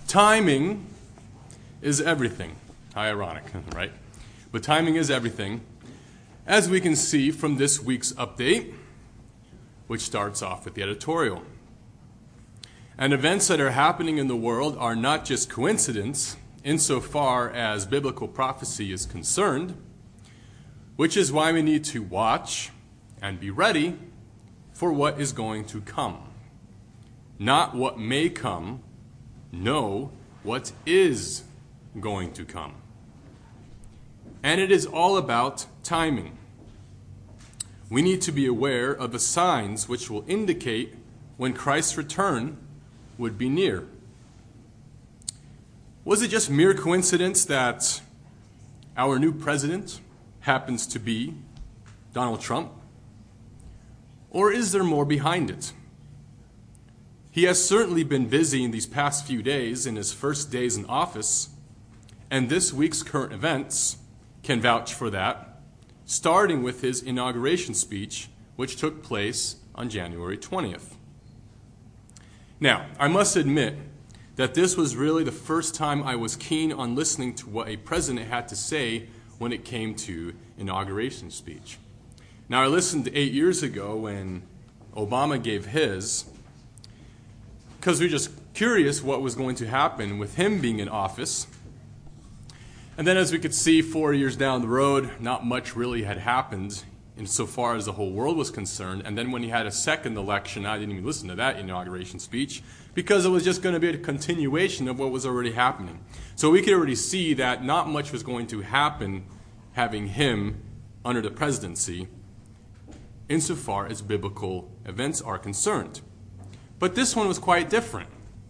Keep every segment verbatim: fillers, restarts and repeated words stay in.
Timing is everything. How ironic, right? But timing is everything, as we can see from this week's update, which starts off with the editorial. And events that are happening in the world are not just coincidence insofar as biblical prophecy is concerned, which is why we need to watch and be ready for what is going to come. Not what may come, no, what is going to come. And it is all about timing. We need to be aware of the signs which will indicate when Christ's return would be near. Was it just mere coincidence that our new president happens to be Donald Trump? Or is there more behind it? He has certainly been busy in these past few days in his first days in office, and this week's current events can vouch for that, starting with his inauguration speech, which took place on January twentieth. Now, I must admit that this was really the first time I was keen on listening to what a president had to say when it came to inauguration speech. Now, I listened eight years ago when Obama gave his, because we were just curious what was going to happen with him being in office. And then as we could see four years down the road, not much really had happened insofar as the whole world was concerned. And then when he had a second election, I didn't even listen to that inauguration speech because it was just going to be a continuation of what was already happening. So we could already see that not much was going to happen having him under the presidency insofar as biblical events are concerned. But this one was quite different.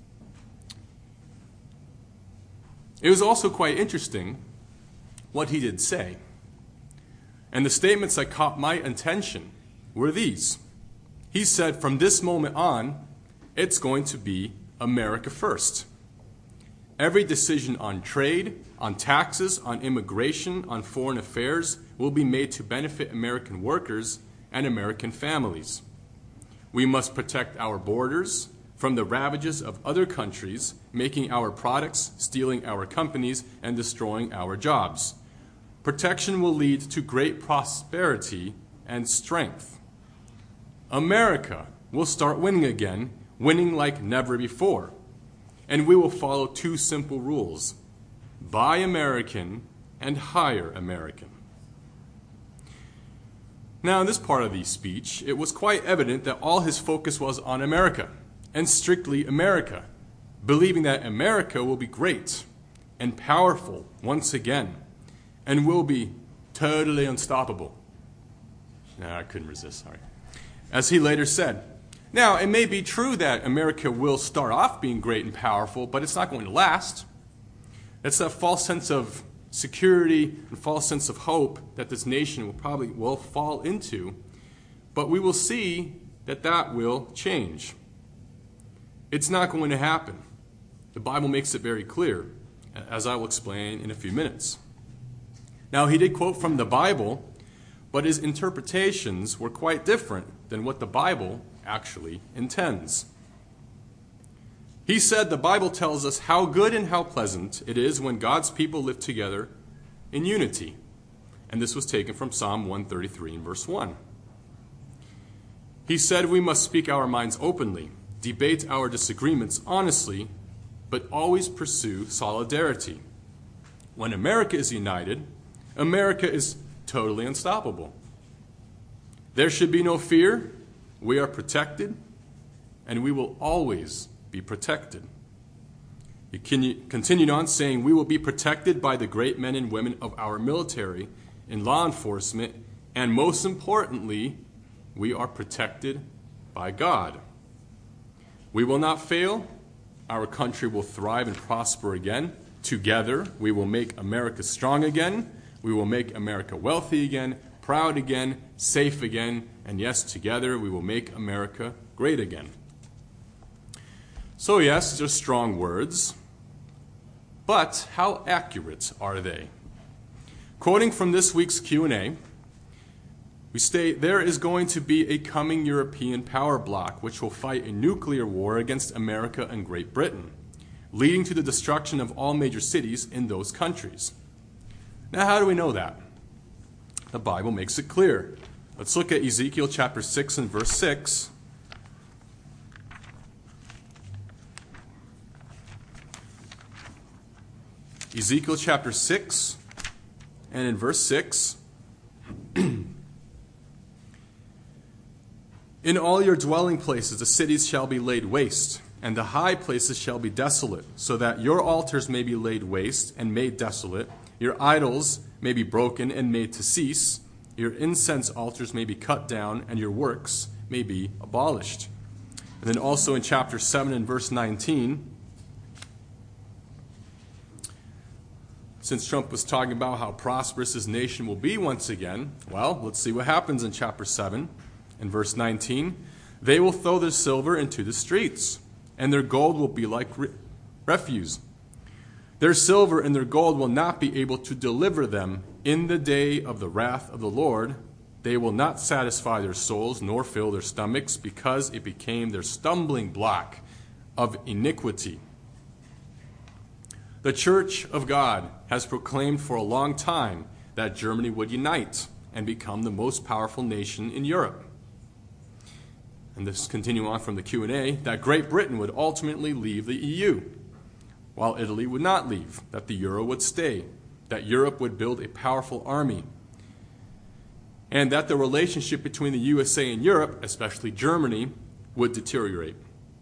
It was also quite interesting what he did say. And the statements that caught my attention were these. He said, from this moment on, it's going to be America first. Every decision on trade, on taxes, on immigration, on foreign affairs will be made to benefit American workers and American families. We must protect our borders from the ravages of other countries, making our products, stealing our companies, and destroying our jobs. Protection will lead to great prosperity and strength. America will start winning again, winning like never before. And we will follow two simple rules: buy American and hire American. Now, in this part of the speech, it was quite evident that all his focus was on America, and strictly America, believing that America will be great and powerful once again, and will be totally unstoppable. No, I couldn't resist, sorry. As he later said, now, it may be true that America will start off being great and powerful, but it's not going to last. It's a false sense of security and false sense of hope that this nation will probably will fall into, but we will see that that will change. It's not going to happen. The Bible makes it very clear, as I will explain in a few minutes. Now, he did quote from the Bible, but his interpretations were quite different than what the Bible actually intends. He said the Bible tells us how good and how pleasant it is when God's people live together in unity. And this was taken from Psalm one thirty-three and verse one. He said we must speak our minds openly, debate our disagreements honestly, but always pursue solidarity. When America is united, America is totally unstoppable. There should be no fear. We are protected, and we will always be protected. He continued on saying, we will be protected by the great men and women of our military and law enforcement, and most importantly, we are protected by God. We will not fail. Our country will thrive and prosper again. Together, we will make America strong again. We will make America wealthy again, proud again, safe again, and yes, together we will make America great again. So yes, these are strong words, but how accurate are they? Quoting from this week's Q and A, we state, there is going to be a coming European power bloc which will fight a nuclear war against America and Great Britain. leading to the destruction of all major cities in those countries. Now, how do we know that? The Bible makes it clear. Let's look at Ezekiel chapter six and verse six. Ezekiel chapter six, and in verse six, in all your dwelling places the cities shall be laid waste, and the high places shall be desolate, so that your altars may be laid waste and made desolate, your idols may be broken and made to cease, your incense altars may be cut down, and your works may be abolished. And then also in chapter seven and verse nineteen, since Trump was talking about how prosperous his nation will be once again, well, let's see what happens in chapter seven and verse nineteen. They will throw their silver into the streets, and their gold will be like re- refuse. Their silver and their gold will not be able to deliver them in the day of the wrath of the Lord. They will not satisfy their souls nor fill their stomachs, because it became their stumbling block of iniquity. The Church of God has proclaimed for a long time that Germany would unite and become the most powerful nation in Europe. And this continue on from the Q and A, that Great Britain would ultimately leave the E U, while Italy would not leave, that the euro would stay, that Europe would build a powerful army, and that the relationship between the U S A and Europe, especially Germany, would deteriorate.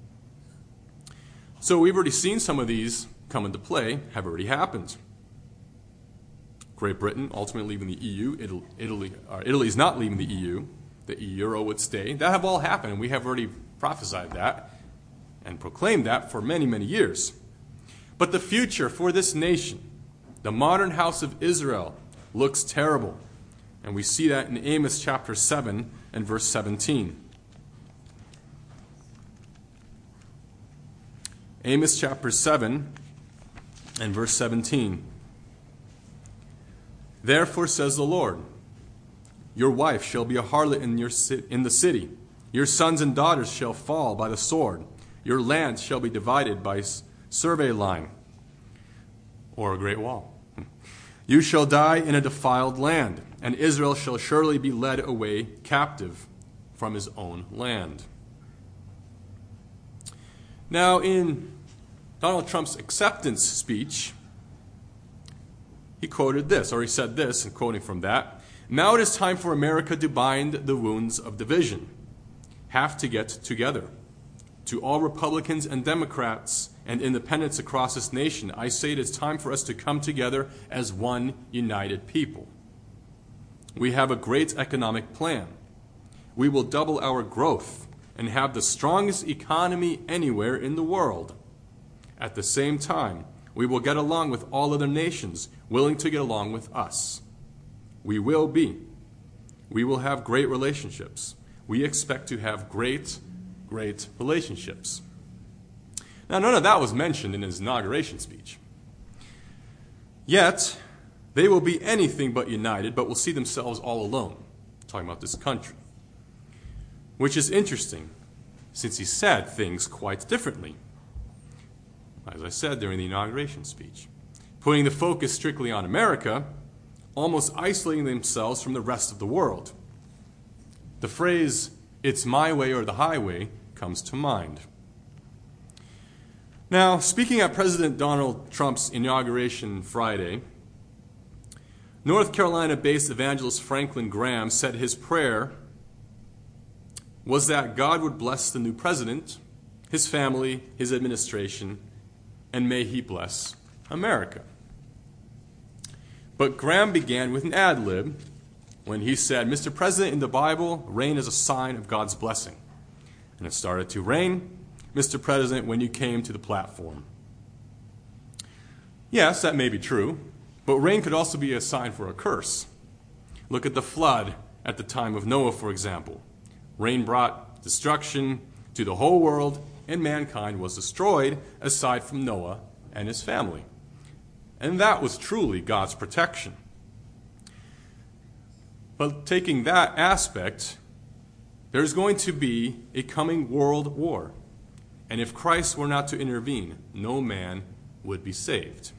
So we've already seen some of these come into play, have already happened. Great Britain ultimately leaving the E U, Italy, Italy, or Italy is not leaving the E U, the euro would stay. That have all happened, and we have already prophesied that and proclaimed that for many, many years. But the future for this nation, the modern house of Israel, looks terrible. And we see that in Amos chapter seven and verse seventeen. Amos chapter seven and verse seventeen. Therefore says the Lord, your wife shall be a harlot in, your, in the city. Your sons and daughters shall fall by the sword. Your land shall be divided by survey line, or a great wall. You shall die in a defiled land, and Israel shall surely be led away captive from his own land. Now, in Donald Trump's acceptance speech, he quoted this, or he said this, and quoting from that, now it is time for America to bind the wounds of division, have to get together. To all Republicans and Democrats and independents across this nation, I say it is time for us to come together as one united people. We have a great economic plan. We will double our growth and have the strongest economy anywhere in the world. At the same time, we will get along with all other nations willing to get along with us. We will be. We will have great relationships. We expect to have great, great relationships. Now, none of that was mentioned in his inauguration speech. Yet, they will be anything but united, but will see themselves all alone, talking about this country. Which is interesting, since he said things quite differently, as I said during the inauguration speech, putting the focus strictly on America, almost isolating themselves from the rest of the world. The phrase, it's my way or the highway, comes to mind. Now, speaking at President Donald Trump's inauguration Friday, North Carolina-based evangelist Franklin Graham said his prayer was that God would bless the new president, his family, his administration, and may he bless America. But Graham began with an ad lib when he said, Mister President, in the Bible, rain is a sign of God's blessing. And it started to rain, Mister President, when you came to the platform. Yes, that may be true, but rain could also be a sign for a curse. Look at the flood at the time of Noah, for example. Rain brought destruction to the whole world, and mankind was destroyed aside from Noah and his family. And that was truly God's protection. But taking that aspect, there's going to be a coming world war. And if Christ were not to intervene, no man would be saved.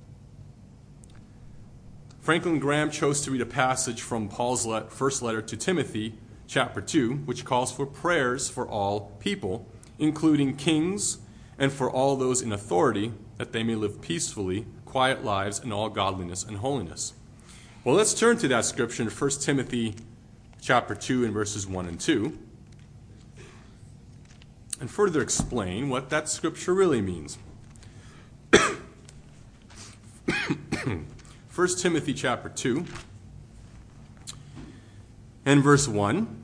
Franklin Graham chose to read a passage from Paul's first letter to Timothy, chapter two, which calls for prayers for all people, including kings and for all those in authority, that they may live peacefully, quiet lives in all godliness and holiness. Well, let's turn to that scripture in First Timothy chapter two and verses one and two, and further explain what that scripture really means. First Timothy chapter two and verse one.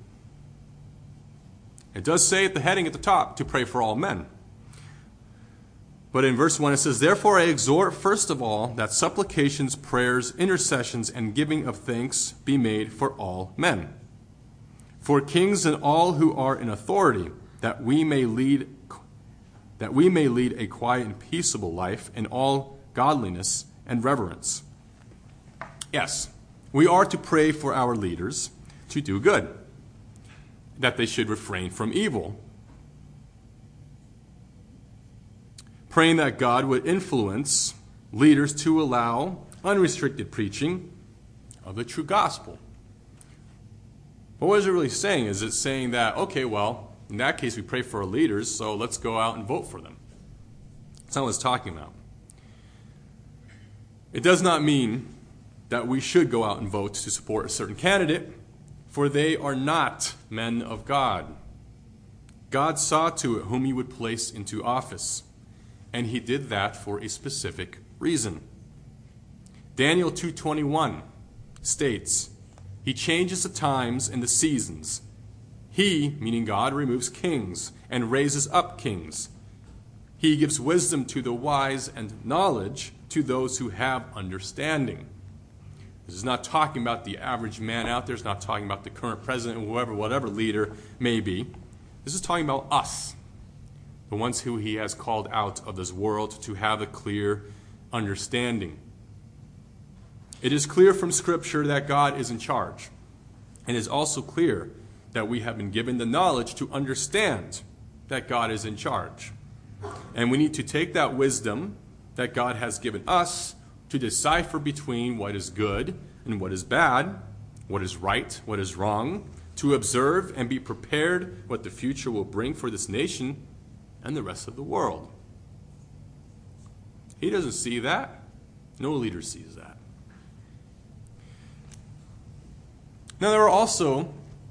It does say at the heading at the top to pray for all men. But in verse one it says, "Therefore I exhort first of all that supplications, prayers, intercessions, and giving of thanks be made for all men, for kings and all who are in authority, that we may lead that we may lead a quiet and peaceable life in all godliness and reverence." Yes, we are to pray for our leaders to do good, that they should refrain from evil, praying that God would influence leaders to allow unrestricted preaching of the true gospel. But what is it really saying? Is it saying that, okay, well, in that case we pray for our leaders, so let's go out and vote for them? That's not what it's talking about. It does not mean that we should go out and vote to support a certain candidate, for they are not men of God. God saw to it whom he would place into office, and he did that for a specific reason. Daniel two twenty-one states, "He changes the times and the seasons. He," meaning God, "removes kings and raises up kings. He gives wisdom to the wise and knowledge to those who have understanding." This is not talking about the average man out there. It's not talking about the current president or whoever, whatever leader may be. This is talking about us, the ones who he has called out of this world to have a clear understanding. It is clear from Scripture that God is in charge. And it is also clear that we have been given the knowledge to understand that God is in charge. And we need to take that wisdom that God has given us to decipher between what is good and what is bad, what is right, what is wrong, to observe and be prepared what the future will bring for this nation and the rest of the world. He doesn't see that. No leader sees that. Now, there are also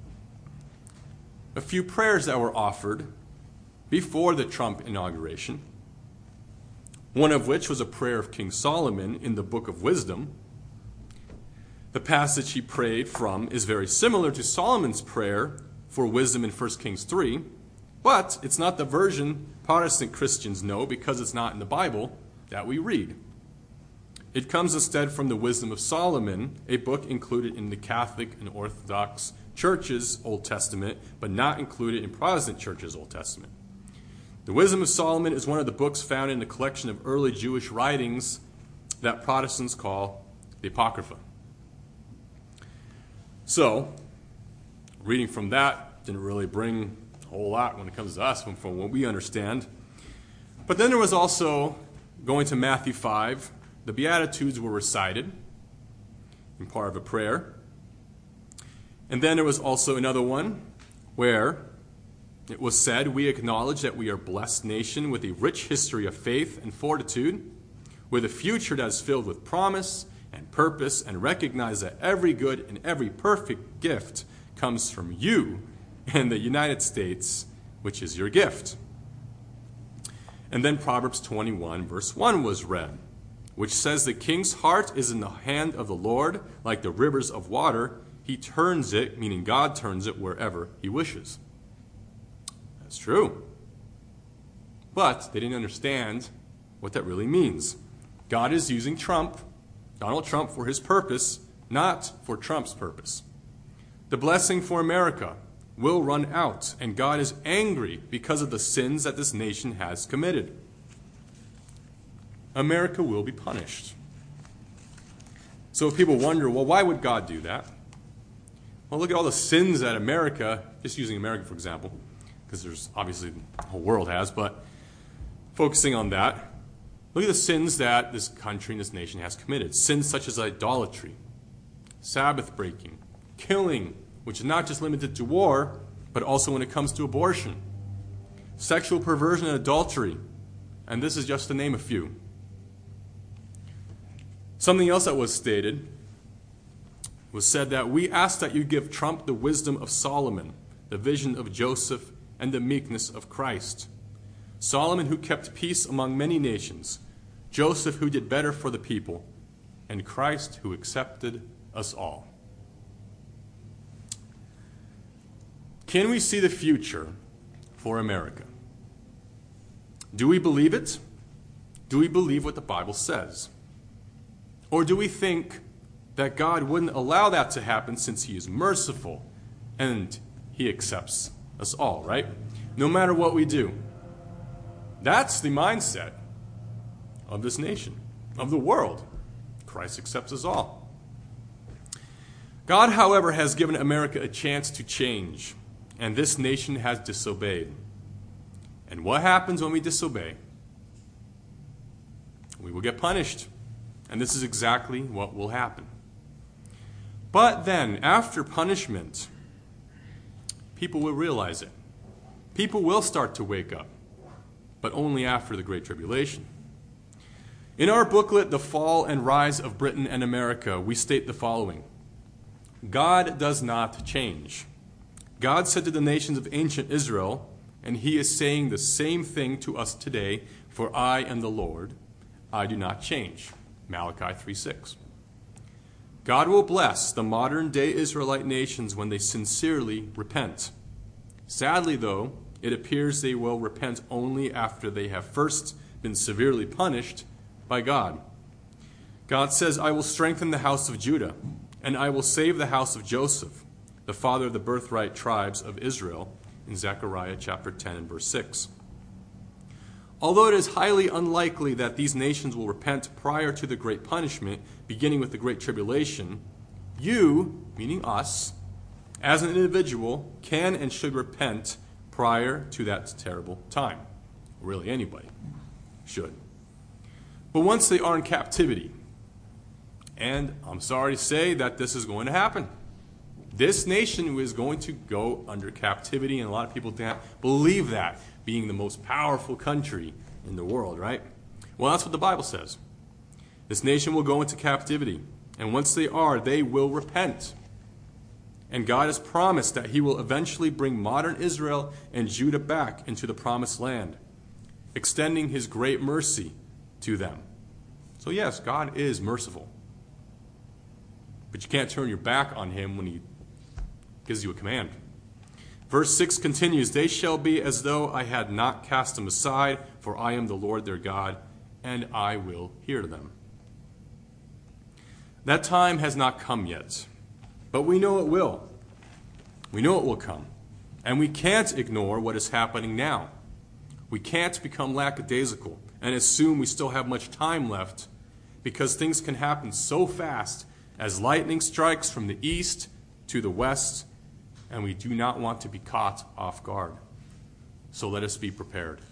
a few prayers that were offered before the Trump inauguration, one of which was a prayer of King Solomon in the Book of Wisdom. The passage he prayed from is very similar to Solomon's prayer for wisdom in First Kings three, but it's not the version Protestant Christians know because it's not in the Bible that we read. It comes instead from the Wisdom of Solomon, a book included in the Catholic and Orthodox Church's Old Testament, but not included in Protestant Church's Old Testament. The Wisdom of Solomon is one of the books found in a collection of early Jewish writings that Protestants call the Apocrypha. So, reading from that didn't really bring a whole lot when it comes to us, from what we understand. But then there was also, going to Matthew five, the Beatitudes were recited in part of a prayer. And then there was also another one where it was said, "We acknowledge that we are a blessed nation with a rich history of faith and fortitude, with a future that is filled with promise and purpose, and recognize that every good and every perfect gift comes from you and the United States, which is your gift." And then Proverbs twenty-one, verse one was read, which says, "The king's heart is in the hand of the Lord, like the rivers of water. He turns it," meaning God turns it, "wherever he wishes." That's true. But they didn't understand what that really means. God is using Trump, Donald Trump, for his purpose, not for Trump's purpose. The blessing for America will run out, and God is angry because of the sins that this nation has committed. America will be punished. So if people wonder, well, why would God do that? Well, look at all the sins that America, just using America for example, because there's obviously the whole world has, but focusing on that, look at the sins that this country and this nation has committed. Sins such as idolatry, Sabbath breaking, killing, which is not just limited to war, but also when it comes to abortion, sexual perversion and adultery, and this is just to name a few. Something else that was stated was said that we ask that you give Trump the wisdom of Solomon, the vision of Joseph, and the meekness of Christ. Solomon who kept peace among many nations, Joseph who did better for the people, and Christ who accepted us all. Can we see the future for America? Do we believe it? Do we believe what the Bible says? Or do we think that God wouldn't allow that to happen since he is merciful and he accepts us all, right? No matter what we do. That's the mindset of this nation, of the world. Christ accepts us all. God, however, has given America a chance to change, and this nation has disobeyed. And what happens when we disobey? We will get punished. And this is exactly what will happen. But then, after punishment, people will realize it. People will start to wake up, but only after the Great Tribulation. In our booklet, The Fall and Rise of Britain and America, we state the following. God does not change. God said to the nations of ancient Israel, and he is saying the same thing to us today, for I am the Lord, I do not change. Malachi three six. God will bless the modern-day Israelite nations when they sincerely repent. Sadly, though, it appears they will repent only after they have first been severely punished by God. God says, I will strengthen the house of Judah, and I will save the house of Joseph, the father of the birthright tribes of Israel, in Zechariah chapter ten and verse six. Although it is highly unlikely that these nations will repent prior to the great punishment, beginning with the Great Tribulation, you, meaning us, as an individual, can and should repent prior to that terrible time. Really, anybody should. But once they are in captivity, and I'm sorry to say that this is going to happen, this nation is going to go under captivity, and a lot of people don't believe that, being the most powerful country in the world, right? Well, that's what the Bible says. This nation will go into captivity, and once they are, they will repent. And God has promised that he will eventually bring modern Israel and Judah back into the promised land, extending his great mercy to them. So yes, God is merciful. But you can't turn your back on him when he gives you a command. Verse six continues, they shall be as though I had not cast them aside, for I am the Lord their God, and I will hear them. That time has not come yet, but we know it will. We know it will come, and we can't ignore what is happening now. We can't become lackadaisical and assume we still have much time left, because things can happen so fast as lightning strikes from the east to the west, and we do not want to be caught off guard. So let us be prepared.